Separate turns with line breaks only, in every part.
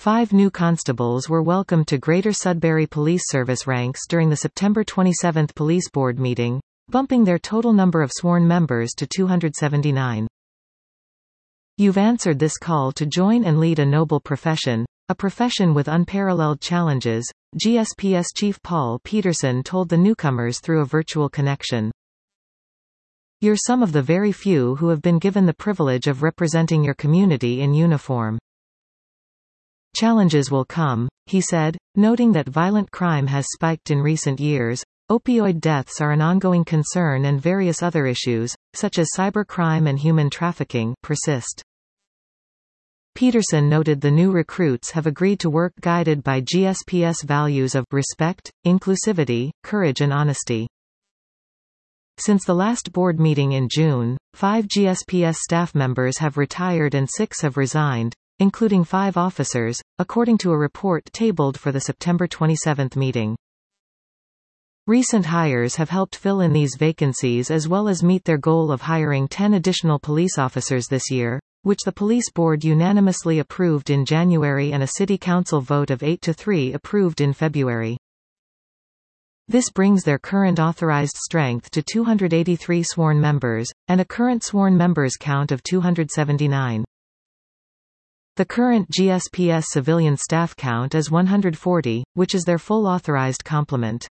5 new constables were welcomed to Greater Sudbury Police Service ranks during the September 27 Police Board meeting, bumping their total number of sworn members to 279. "You've answered this call to join and lead a noble profession, a profession with unparalleled challenges," GSPS Chief Paul Peterson told the newcomers through a virtual connection. "You're some of the very few who have been given the privilege of representing your community in uniform. Challenges will come," he said, noting that violent crime has spiked in recent years. Opioid deaths are an ongoing concern and various other issues, such as cybercrime and human trafficking, persist. Peterson noted the new recruits have agreed to work guided by GSPS values of respect, inclusivity, courage and honesty. Since the last board meeting in June, 5 GSPS staff members have retired and 6 have resigned, including 5 officers, according to a report tabled for the September 27 meeting. Recent hires have helped fill in these vacancies as well as meet their goal of hiring 10 additional police officers this year, which the police board unanimously approved in January and a city council vote of 8-3 approved in February. This brings their current authorized strength to 283 sworn members, and a current sworn members count of 279. The current GSPS civilian staff count is 140, which is their full authorized complement.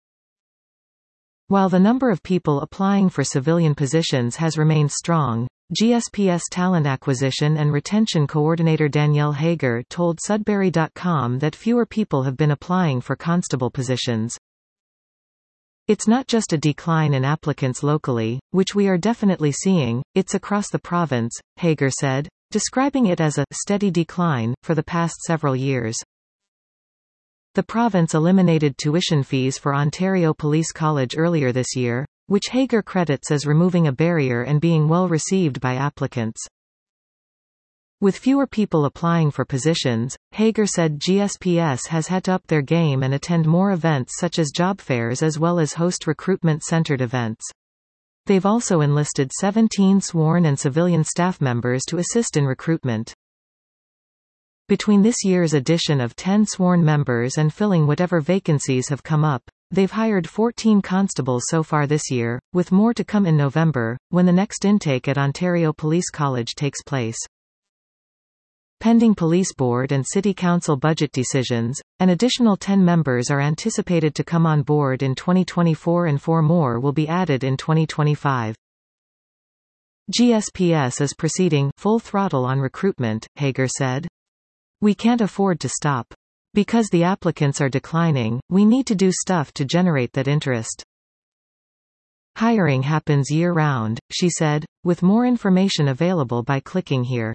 While the number of people applying for civilian positions has remained strong, GSPS Talent Acquisition and Retention Coordinator Danielle Hager told Sudbury.com that fewer people have been applying for constable positions. "It's not just a decline in applicants locally, which we are definitely seeing, it's across the province," Hager said, describing it as a steady decline for the past several years. The province eliminated tuition fees for Ontario Police College earlier this year, which Hager credits as removing a barrier and being well received by applicants. With fewer people applying for positions, Hager said GSPS has had to up their game and attend more events such as job fairs as well as host recruitment-centered events. They've also enlisted 17 sworn and civilian staff members to assist in recruitment. Between this year's addition of 10 sworn members and filling whatever vacancies have come up, they've hired 14 constables so far this year, with more to come in November, when the next intake at Ontario Police College takes place. Pending police board and city council budget decisions, an additional 10 members are anticipated to come on board in 2024 and 4 more will be added in 2025. GSPS is proceeding full throttle on recruitment, Hager said. "We can't afford to stop. Because the applicants are declining, we need to do stuff to generate that interest." Hiring happens year-round, she said, with more information available by clicking here.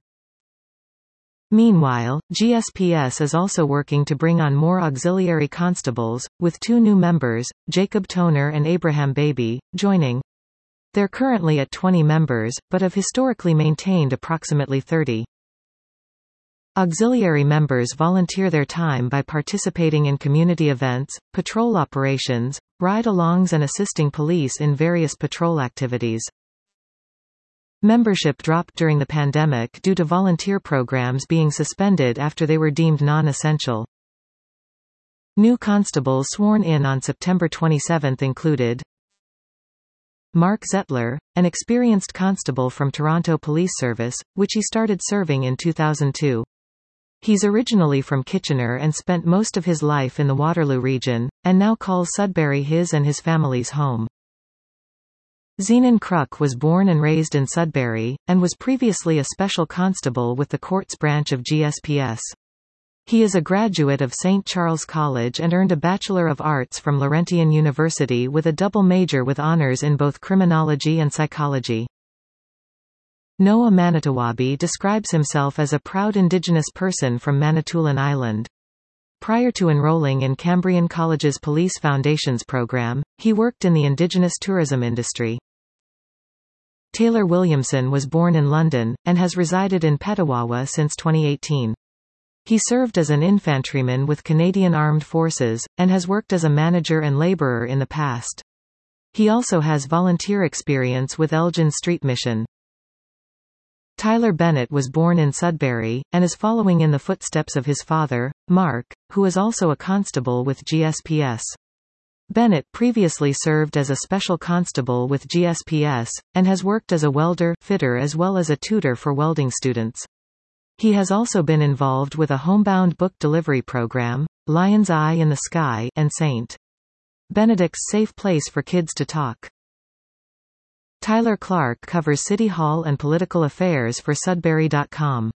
Meanwhile, GSPS is also working to bring on more auxiliary constables, with 2 new members, Jacob Toner and Abraham Baby, joining. They're currently at 20 members, but have historically maintained approximately 30. Auxiliary members volunteer their time by participating in community events, patrol operations, ride-alongs and assisting police in various patrol activities. Membership dropped during the pandemic due to volunteer programs being suspended after they were deemed non-essential. New constables sworn in on September 27 included Mark Zettler, an experienced constable from Toronto Police Service, which he started serving in 2002. He's originally from Kitchener and spent most of his life in the Waterloo region, and now calls Sudbury his and his family's home. Zenon Kruk was born and raised in Sudbury, and was previously a special constable with the courts branch of GSPS. He is a graduate of St. Charles College and earned a Bachelor of Arts from Laurentian University with a double major with honors in both criminology and psychology. Noah Manitowabi describes himself as a proud Indigenous person from Manitoulin Island. Prior to enrolling in Cambrian College's Police Foundations program, he worked in the Indigenous tourism industry. Taylor Williamson was born in London, and has resided in Petawawa since 2018. He served as an infantryman with Canadian Armed Forces, and has worked as a manager and labourer in the past. He also has volunteer experience with Elgin Street Mission. Tyler Bennett was born in Sudbury, and is following in the footsteps of his father, Mark, who is also a constable with GSPS. Bennett previously served as a special constable with GSPS, and has worked as a welder, fitter as well as a tutor for welding students. He has also been involved with a homebound book delivery program, Lion's Eye in the Sky, and St. Benedict's Safe Place for Kids to Talk. Tyler Clark covers City Hall and political affairs for Sudbury.com.